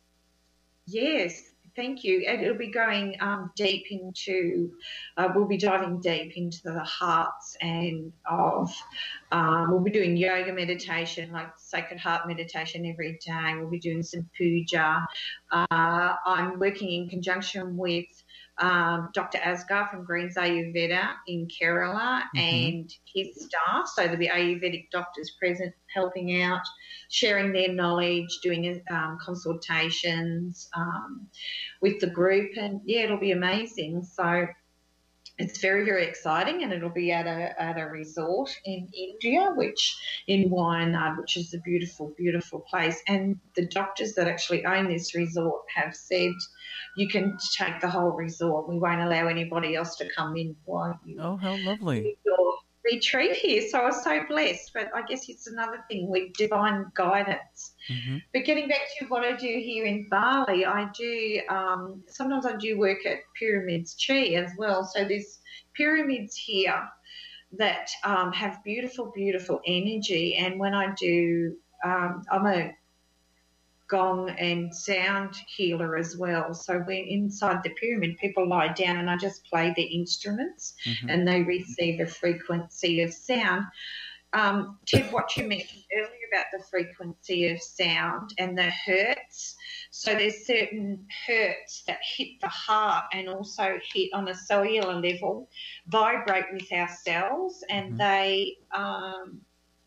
yes, thank you. And it'll be going um, deep into, uh, we'll be diving deep into the hearts and of Um, we'll be doing yoga meditation, like Sacred Heart meditation every day. We'll be doing some puja. Uh, I'm working in conjunction with um, Doctor Asghar from Greens Ayurveda in Kerala mm-hmm. and his staff. So there'll be Ayurvedic doctors present helping out, sharing their knowledge, doing um, consultations um, with the group. And, yeah, it'll be amazing. So it's very, very exciting, and it'll be at a at a resort in India, which in Wayanad, which is a beautiful, beautiful place. And the doctors that actually own this resort have said you can take the whole resort. We won't allow anybody else to come in while you oh, how lovely. do your retreat here. So I was so blessed. But I guess it's another thing with divine guidance. Mm-hmm. But getting back to what I do here in Bali, I do um, sometimes I do work at Pyramids Chi as well. So there's pyramids here that um, have beautiful, beautiful energy. And when I do, um, I'm a gong and sound healer as well. So when inside the pyramid, people lie down and I just play the instruments mm-hmm. and they receive a frequency of sound. Um, Ted, what you mentioned earlier about the frequency of sound and the hertz. So there's certain hertz that hit the heart and also hit on a cellular level, vibrate with our cells, and mm-hmm. they um,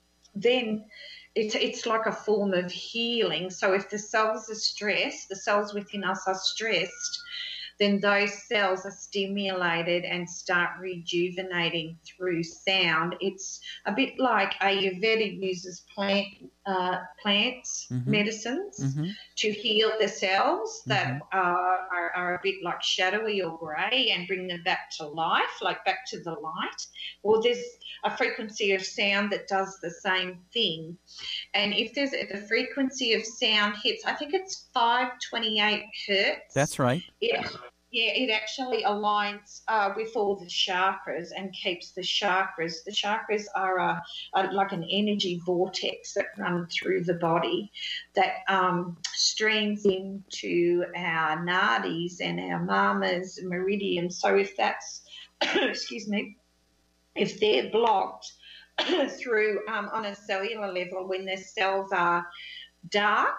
then it's it's like a form of healing. So if the cells are stressed, the cells within us are stressed, then those cells are stimulated and start rejuvenating through sound. It's a bit like Ayurveda uses plant uh, plants, mm-hmm. medicines mm-hmm. to heal the cells that mm-hmm. are, are, are a bit like shadowy or grey and bring them back to life, like back to the light. Well, there's a frequency of sound that does the same thing. And if there's if the frequency of sound hits, I think it's five twenty-eight hertz. That's right. It, yeah, it actually aligns uh, with all the chakras and keeps the chakras. The chakras are a, a, like an energy vortex that run through the body that um, streams into our nadis and our mamas, meridians. So if that's, excuse me, if they're blocked through um, on a cellular level, when the cells are dark,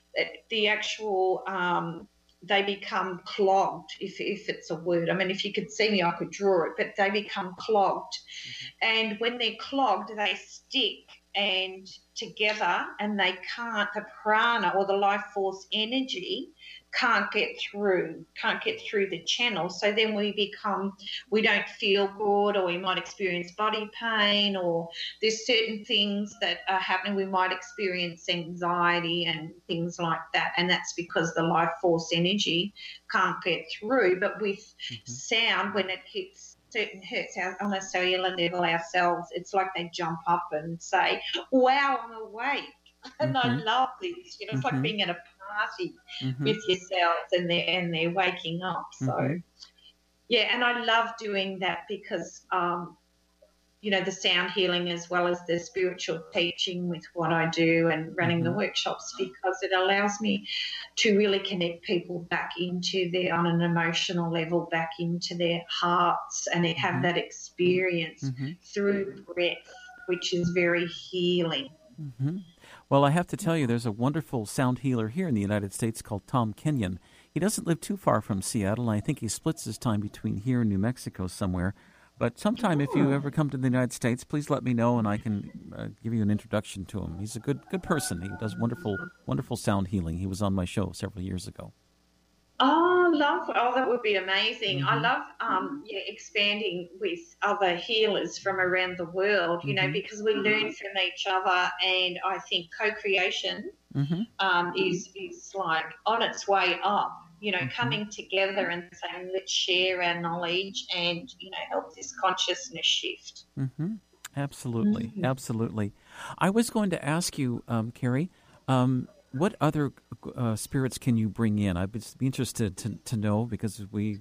the actual um, they become clogged, if if it's a word. I mean, if you could see me, I could draw it, but they become clogged. Mm-hmm. And when they're clogged, they stick and together and they can't, the prana or the life force energy can't get through, can't get through the channel. So then we become, we don't feel good, or we might experience body pain, or there's certain things that are happening. We might experience anxiety and things like that. And that's because the life force energy can't get through. But with mm-hmm. sound, when it hits certain hertz on a cellular level ourselves, it's like they jump up and say, wow, I'm awake. And mm-hmm. I love this. You know, it's mm-hmm. like being at a party mm-hmm. with yourselves and they're, and they're waking up. So, mm-hmm. yeah, and I love doing that because, um, you know, the sound healing as well as the spiritual teaching with what I do and running mm-hmm. the workshops, because it allows me to really connect people back into their, on an emotional level, back into their hearts, and they have mm-hmm. that experience mm-hmm. through breath, which is very healing. Mm-hmm. Well, I have to tell you, there's a wonderful sound healer here in the United States called Tom Kenyon. He doesn't live too far from Seattle, and I think he splits his time between here and New Mexico somewhere. But sometime, if you ever come to the United States, please let me know, and I can uh, give you an introduction to him. He's a good good person. He does wonderful, wonderful sound healing. He was on my show several years ago. Oh, love! Oh, that would be amazing. Mm-hmm. I love um, yeah, expanding with other healers from around the world, you mm-hmm. know, because we learn from each other, and I think co-creation mm-hmm. um, is is like on its way up. You know, mm-hmm. coming together and saying, let's share our knowledge and, you know, help this consciousness shift. Mm-hmm. Absolutely, mm-hmm. absolutely. I was going to ask you, um, Carrie, um, what other uh, spirits can you bring in? I'd be interested to, to know, because we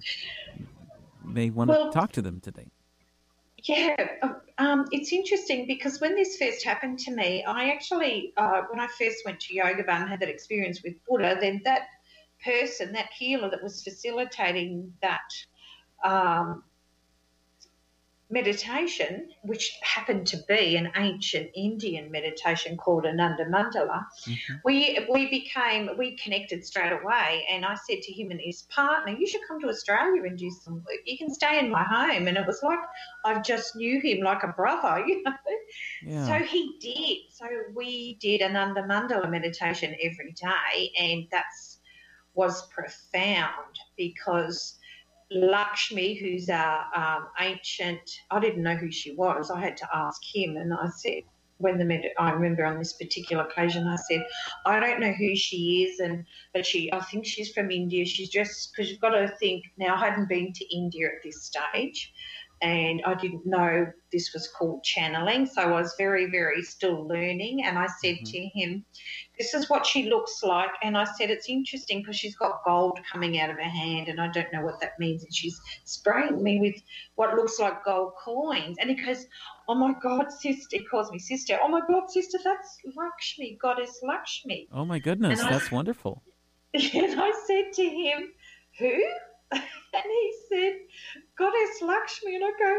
may want well, to talk to them today. Yeah, um, it's interesting because when this first happened to me, I actually, uh, when I first went to Yoga Bar and had that experience with Buddha, then that person, that healer that was facilitating that um, meditation, which happened to be an ancient Indian meditation called Ananda Mandala, mm-hmm. we we became we connected straight away. And I said to him and his partner, "You should come to Australia and do some work. You can stay in my home." And it was like I just knew him like a brother, you know. Yeah. So he did. So we did Ananda Mandala meditation every day, and that's was profound because Lakshmi, who's our um, ancient, I didn't know who she was. I had to ask him, and I said, when the med- I remember on this particular occasion, I said, I don't know who she is, and but she, I think she's from India. She's dressed, because you've got to think, now I hadn't been to India at this stage, and I didn't know this was called channeling, so I was very, very still learning. And I said mm-hmm. to him, this is what she looks like. And I said, it's interesting because she's got gold coming out of her hand, and I don't know what that means. And she's spraying me with what looks like gold coins. And he goes, oh, my God, sister. He calls me sister. Oh, my God, sister, that's Lakshmi, goddess Lakshmi. Oh, my goodness, and that's I, wonderful. And I said to him, who? And he said, Goddess Lakshmi. And I go,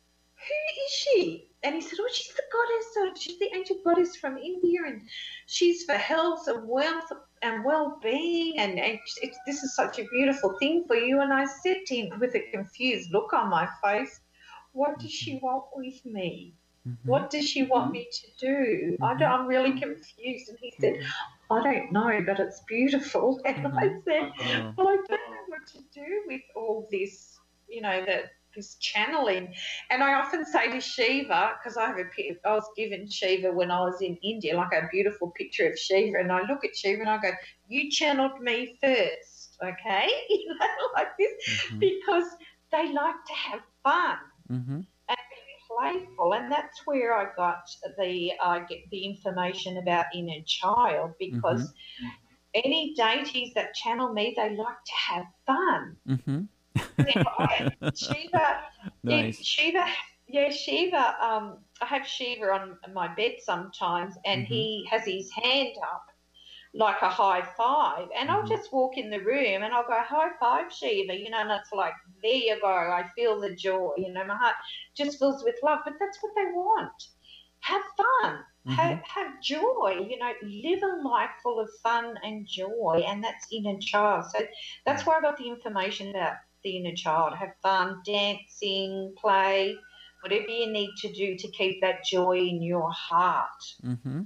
who is she? And he said, oh, she's the goddess. She's the ancient goddess from India, and she's for health and wealth and well-being. And, and it's, this is such a beautiful thing for you. And I said to him with a confused look on my face, what does she want with me? Mm-hmm. What does she want me to do? Mm-hmm. I don't, I'm really confused. And he said, I don't know, but it's beautiful. And mm-hmm. I said, well, I don't know what to do with all this, you know, that this channeling. And I often say to Shiva, because I have a I was given Shiva when I was in India, like a beautiful picture of Shiva, and I look at Shiva and I go, you channeled me first, okay? You know, like this, mm-hmm. because they like to have fun. Mm-hmm. And playful, and that's where I got the I uh, get the information about inner child, because mm-hmm. any deities that channel me, they like to have fun. Mm-hmm. I, Shiva, nice. yeah, Shiva, yeah, Shiva. Um, I have Shiva on my bed sometimes, and mm-hmm. he has his hand up like a high five, and mm-hmm. I'll just walk in the room and I'll go, high five, Shiva, you know, and it's like, there you go, I feel the joy, you know, my heart just fills with love. But that's what they want. Have fun, mm-hmm. have, have joy, you know, live a life full of fun and joy, and that's inner child. So that's where I got the information about the inner child. Have fun, dancing, play, whatever you need to do to keep that joy in your heart. Mm-hmm.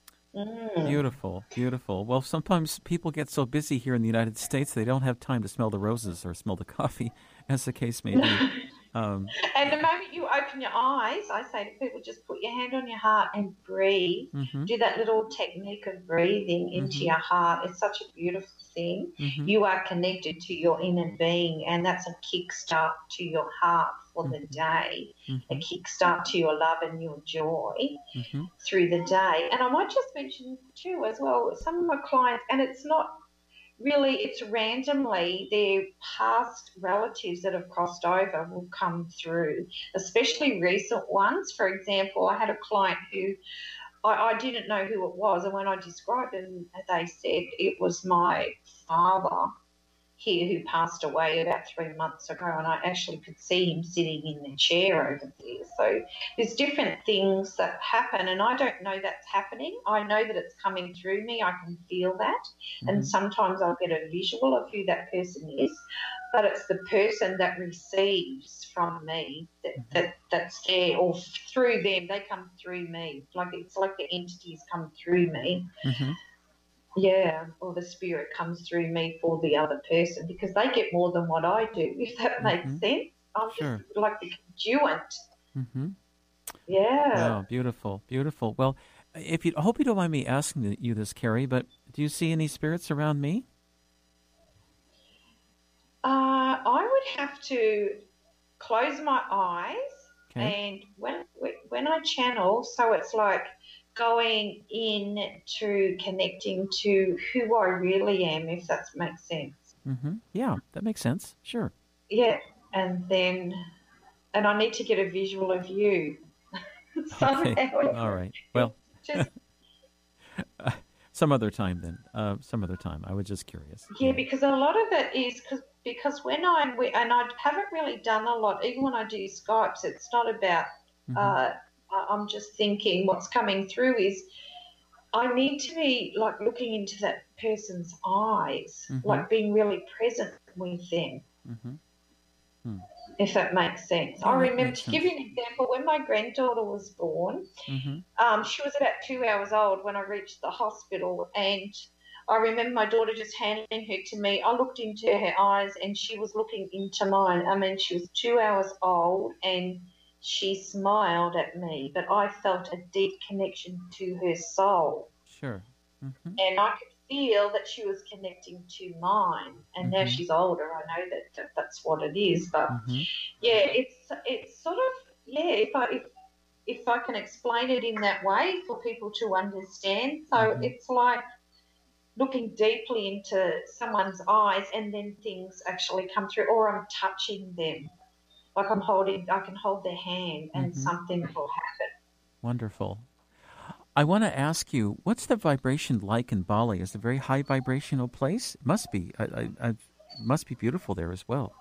Mm. Beautiful, beautiful. Well, sometimes people get so busy here in the United States they don't have time to smell the roses or smell the coffee, as the case may be. Um, and the moment you open your eyes, I say to people, just put your hand on your heart and breathe. Mm-hmm. Do that little technique of breathing into mm-hmm. your heart. It's such a beautiful thing. Mm-hmm. You are connected to your inner being, and that's a kickstart to your heart for mm-hmm. the day, mm-hmm. a kickstart to your love and your joy mm-hmm. through the day. And I might just mention too as well, some of my clients, and it's not really, it's randomly, their past relatives that have crossed over will come through, especially recent ones. For example, I had a client who I, I didn't know who it was, and when I described them, they said it was my father here who passed away about three months ago, and I actually could see him sitting in the chair over there. So there's different things that happen, and I don't know that's happening. I know that it's coming through me. I can feel that, mm-hmm. and sometimes I'll get a visual of who that person is, but it's the person that receives from me that, mm-hmm. that that's there, or through them. They come through me. Like it's like the entities come through me. Mm-hmm. Yeah, or the spirit comes through me for the other person, because they get more than what I do, if that makes mm-hmm. sense. I'm sure. Just like the conduit. Mm-hmm. Yeah. Oh, beautiful, beautiful. Well, if you, I hope you don't mind me asking you this, Carrie, but do you see any spirits around me? Uh, I would have to close my eyes, okay. and when when I channel, so it's like going in to connecting to who I really am, if that makes sense. Mm-hmm. Yeah, that makes sense. Sure. Yeah, and then, and I need to get a visual of you. Okay. All right. Well, just some other time then. Uh, some other time. I was just curious. Yeah, yeah, because a lot of it is because because when I'm, and I haven't really done a lot, even when I do Skypes, it's not about, mm-hmm. uh, I'm just thinking what's coming through is I need to be like looking into that person's eyes, mm-hmm. like being really present with them. Mm-hmm. Hmm. If that makes sense. Yeah, I remember, to give you an example, when my granddaughter was born, mm-hmm. um, she was about two hours old when I reached the hospital, and I remember my daughter just handing her to me. I looked into her eyes and she was looking into mine. I mean, she was two hours old and she smiled at me, but I felt a deep connection to her soul. Sure. Mm-hmm. And I could feel that she was connecting to mine. And mm-hmm. now she's older, I know that, that that's what it is. But mm-hmm. yeah, it's it's sort of yeah. If I if if I can explain it in that way for people to understand, so mm-hmm. it's like looking deeply into someone's eyes, and then things actually come through, or I'm touching them. Like I'm holding, I can hold their hand and mm-hmm. something will happen. Wonderful. I want to ask you, what's the vibration like in Bali? Is it a very high vibrational place? It must be. I, I, I must be beautiful there as well.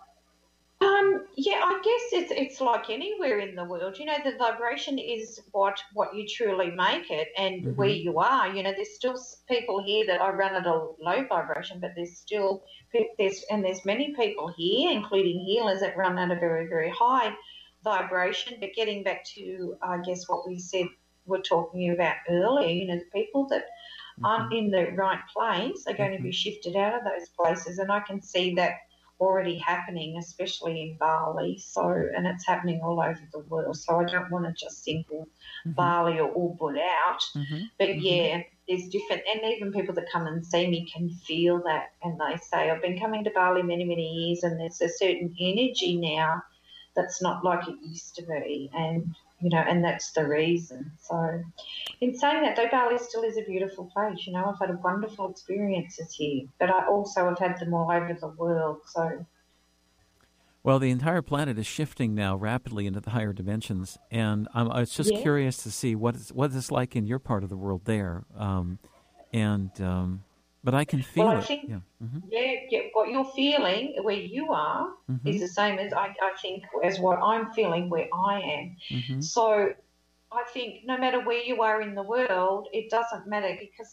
Um, yeah, I guess it's it's like anywhere in the world. You know, the vibration is what what you truly make it, and mm-hmm. where you are. You know, there's still people here that I run at a low vibration, but there's still there's and there's many people here, including healers, that run at a very very high vibration. But getting back to, I guess, what we said we're talking about earlier, you know, the people that mm-hmm. aren't in the right place are going mm-hmm. to be shifted out of those places, and I can see that already happening, especially in Bali. So, and it's happening all over the world. So I don't want to just single mm-hmm. Bali or Ubud out. Mm-hmm. But mm-hmm. yeah, there's different, and even people that come and see me can feel that, and they say, I've been coming to Bali many, many years, and there's a certain energy now that's not like it used to be, and you know, and that's the reason. So in saying that, though, Bali still is a beautiful place. You know, I've had wonderful experiences here, but I also have had them all over the world. So, well, the entire planet is shifting now rapidly into the higher dimensions, and I'm, I was just yeah. curious to see what is what it's like in your part of the world there. Um, and um, but I can feel well, I it. Think, yeah. Mm-hmm. yeah, yeah. What you're feeling where you are mm-hmm. is the same as I, I think as what I'm feeling where I am. Mm-hmm. So I think no matter where you are in the world, it doesn't matter, because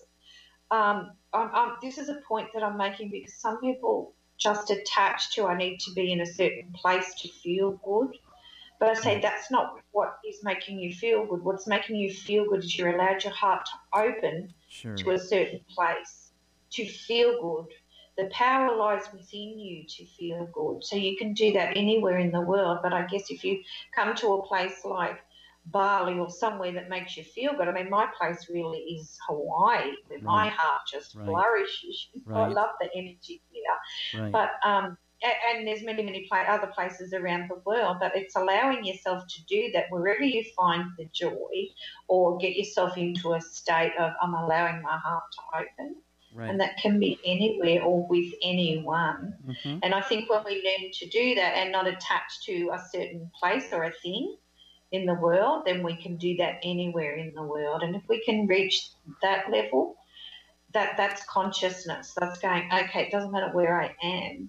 um, I'm, I'm, this is a point that I'm making, because some people just attach to I need to be in a certain place to feel good. But I say that's not what is making you feel good. What's making you feel good is you're allowed your heart to open sure. to a certain place to feel good. The power lies within you to feel good. So you can do that anywhere in the world. But I guess if you come to a place like Bali or somewhere that makes you feel good, I mean, my place really is Hawaii, where right. my heart just right. flourishes. Right. I love the energy here. Right. But um, and there's many, many other places around the world, but it's allowing yourself to do that wherever you find the joy, or get yourself into a state of, I'm allowing my heart to open. Right. And that can be anywhere or with anyone. Mm-hmm. And I think when we learn to do that and not attach to a certain place or a thing in the world, then we can do that anywhere in the world. And if we can reach that level, that that's consciousness. That's going, okay, it doesn't matter where I am.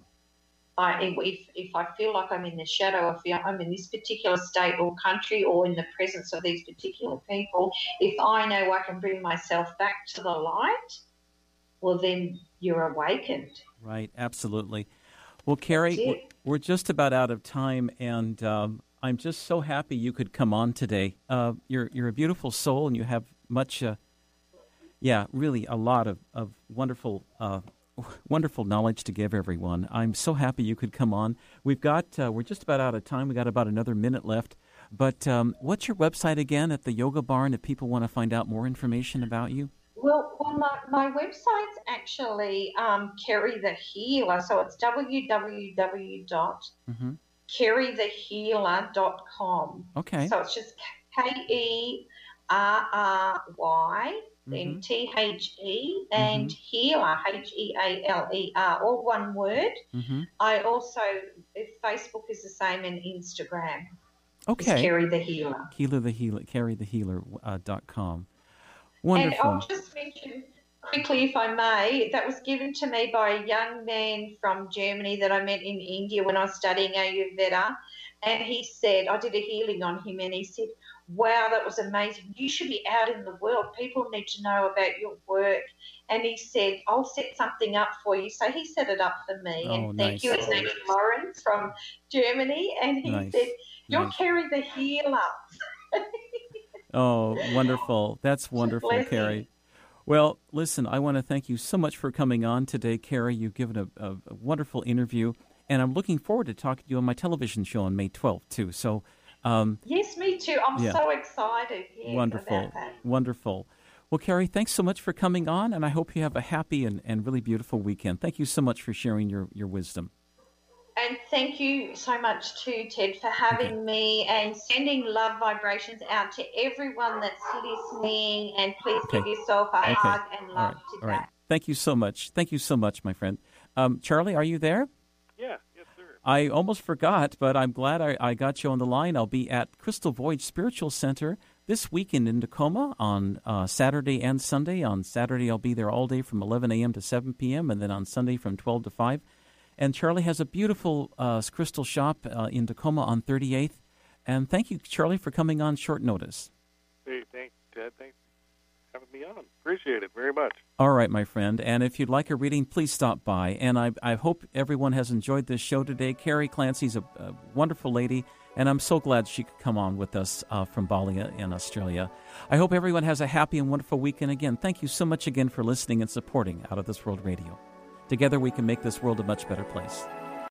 I, if, if I feel like I'm in the shadow, I feel I'm in this particular state or country or in the presence of these particular people, if I know I can bring myself back to the light, well, then you're awakened. Right, absolutely. Well, Carrie, we're, we're just about out of time, and um, I'm just so happy you could come on today. Uh, you're you're a beautiful soul, and you have much, uh, yeah, really a lot of, of wonderful uh, wonderful knowledge to give everyone. I'm so happy you could come on. We've got, uh, we're just about out of time. We got about another minute left. But um, what's your website again at the Yoga Barn if people want to find out more information about you? Well, well my, my website's actually um, Kerry the Healer, so it's w w w dot kerry the healer dot com. Okay. So it's just K E R R Y, then mm-hmm. T H E, and mm-hmm. healer, H E A L E R, all one word. Mm-hmm. I also, if Facebook is the same, and Instagram. Okay. It's Kerry the Healer. Healer the Healer, Kerry the Healer uh, dot com. Wonderful. And I'll just mention, quickly, if I may, that was given to me by a young man from Germany that I met in India when I was studying Ayurveda. And he said, I did a healing on him, and he said, wow, that was amazing. You should be out in the world. People need to know about your work. And he said, I'll set something up for you. So he set it up for me. Oh, and nice. thank you. His name is Lawrence from Germany. And he Nice. said, you're Nice. Kerry the healer. Oh, wonderful. That's wonderful, Bless Kerry. you. Well, listen, I want to thank you so much for coming on today, Kerry. You've given a, a, a wonderful interview, and I'm looking forward to talking to you on my television show on May twelfth, too. So, um, Yes, me too. I'm yeah. so excited. Yeah, wonderful, about that. wonderful. Well, Kerry, thanks so much for coming on, and I hope you have a happy and, and really beautiful weekend. Thank you so much for sharing your, your wisdom. And thank you so much too, Ted, for having Okay. me and sending love vibrations out to everyone that's listening. And please Okay. give yourself a Okay. hug and All love right. today. All right. Thank you so much. Thank you so much, my friend. Um, Charlie, are you there? Yeah, yes, sir. I almost forgot, but I'm glad I, I got you on the line. I'll be at Crystal Voyage Spiritual Center this weekend in Tacoma on uh, Saturday and Sunday. On Saturday, I'll be there all day from eleven a.m. to seven p.m., and then on Sunday from twelve to five. And Charlie has a beautiful uh, crystal shop uh, in Tacoma on thirty-eighth. And thank you, Charlie, for coming on short notice. Hey, thanks, Ted. Thanks for having me on. Appreciate it very much. All right, my friend. And if you'd like a reading, please stop by. And I, I hope everyone has enjoyed this show today. Kerry Clancy's a, a wonderful lady, and I'm so glad she could come on with us uh, from Bali in Australia. I hope everyone has a happy and wonderful weekend. Again, thank you so much again for listening and supporting Out of This World Radio. Together we can make this world a much better place.